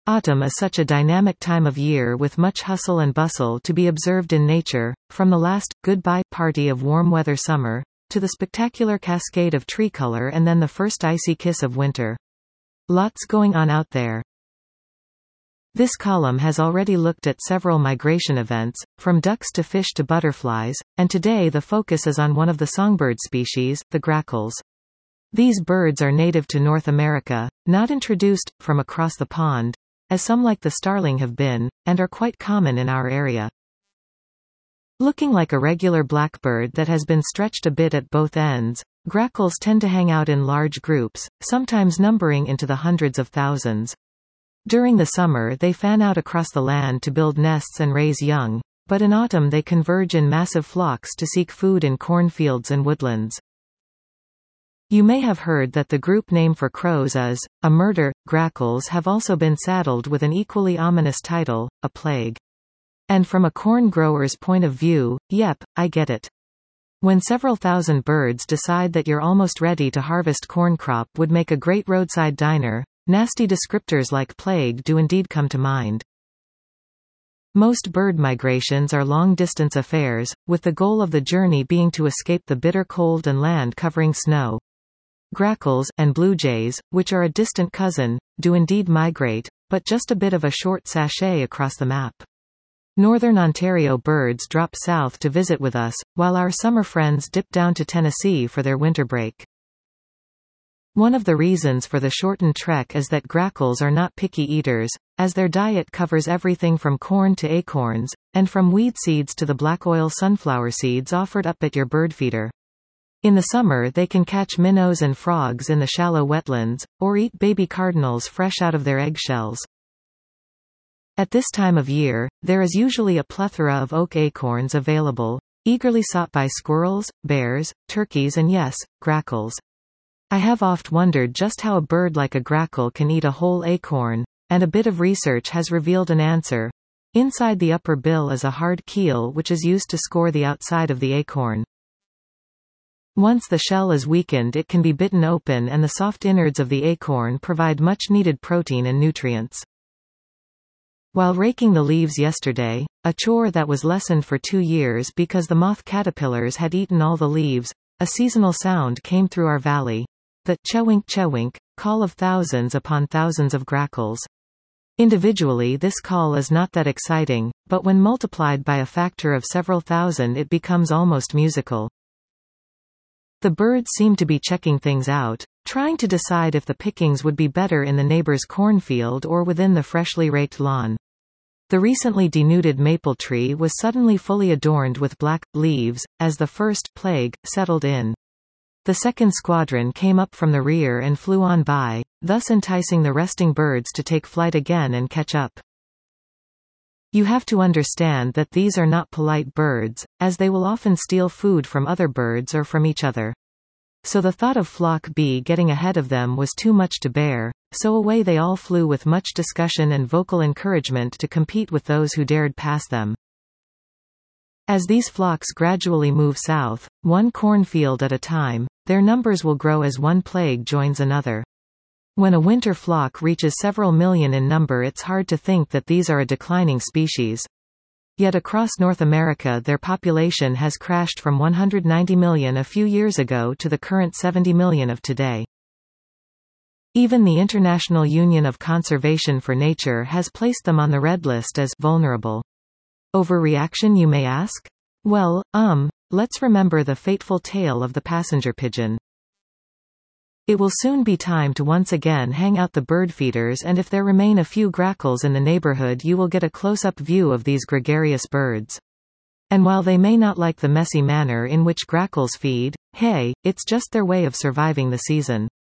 Autumn is such a dynamic time of year with much hustle and bustle to be observed in nature, from the last, goodbye party of warm weather summer, to the spectacular cascade of tree color and then the first icy kiss of winter. Lots going on out there. This column has already looked at several migration events, from ducks to fish to butterflies, and today the focus is on one of the songbird species, the grackles. These birds are native to North America, not introduced from across the pond, as some like the starling have been, and are quite common in our area. Looking like a regular blackbird that has been stretched a bit at both ends, grackles tend to hang out in large groups, sometimes numbering into the hundreds of thousands. During the summer they fan out across the land to build nests and raise young, but in autumn they converge in massive flocks to seek food in cornfields and woodlands. You may have heard that the group name for crows is a murder. Grackles have also been saddled with an equally ominous title, a plague. And from a corn grower's point of view, yep, I get it. When several thousand birds decide that you're almost ready to harvest corn crop would make a great roadside diner, nasty descriptors like plague do indeed come to mind. Most bird migrations are long-distance affairs, with the goal of the journey being to escape the bitter cold and land-covering snow. Grackles, and blue jays, which are a distant cousin, do indeed migrate, but just a bit of a short sachet across the map. Northern Ontario birds drop south to visit with us, while our summer friends dip down to Tennessee for their winter break. One of the reasons for the shortened trek is that grackles are not picky eaters, as their diet covers everything from corn to acorns, and from weed seeds to the black oil sunflower seeds offered up at your bird feeder. In the summer they can catch minnows and frogs in the shallow wetlands, or eat baby cardinals fresh out of their eggshells. At this time of year, there is usually a plethora of oak acorns available, eagerly sought by squirrels, bears, turkeys and yes, grackles. I have oft wondered just how a bird like a grackle can eat a whole acorn, and a bit of research has revealed an answer. Inside the upper bill is a hard keel which is used to score the outside of the acorn. Once the shell is weakened it can be bitten open and the soft innards of the acorn provide much-needed protein and nutrients. While raking the leaves yesterday, a chore that was lessened for 2 years because the moth caterpillars had eaten all the leaves, a seasonal sound came through our valley. The chewink call of thousands upon thousands of grackles. Individually this call is not that exciting, but when multiplied by a factor of several thousand it becomes almost musical. The birds seem to be checking things out, trying to decide if the pickings would be better in the neighbor's cornfield or within the freshly raked lawn. The recently denuded maple tree was suddenly fully adorned with black leaves, as the first plague settled in. The second squadron came up from the rear and flew on by, thus enticing the resting birds to take flight again and catch up. You have to understand that these are not polite birds, as they will often steal food from other birds or from each other. So the thought of Flock B getting ahead of them was too much to bear, so away they all flew with much discussion and vocal encouragement to compete with those who dared pass them. As these flocks gradually move south, one cornfield at a time, their numbers will grow as one plague joins another. When a winter flock reaches several million in number it's hard to think that these are a declining species. Yet across North America their population has crashed from 190 million a few years ago to the current 70 million of today. Even the International Union of Conservation for Nature has placed them on the red list as vulnerable. Overreaction, you may ask? Well, let's remember the fateful tale of the passenger pigeon. It will soon be time to once again hang out the bird feeders, and if there remain a few grackles in the neighborhood you will get a close-up view of these gregarious birds. And while they may not like the messy manner in which grackles feed, hey, it's just their way of surviving the season.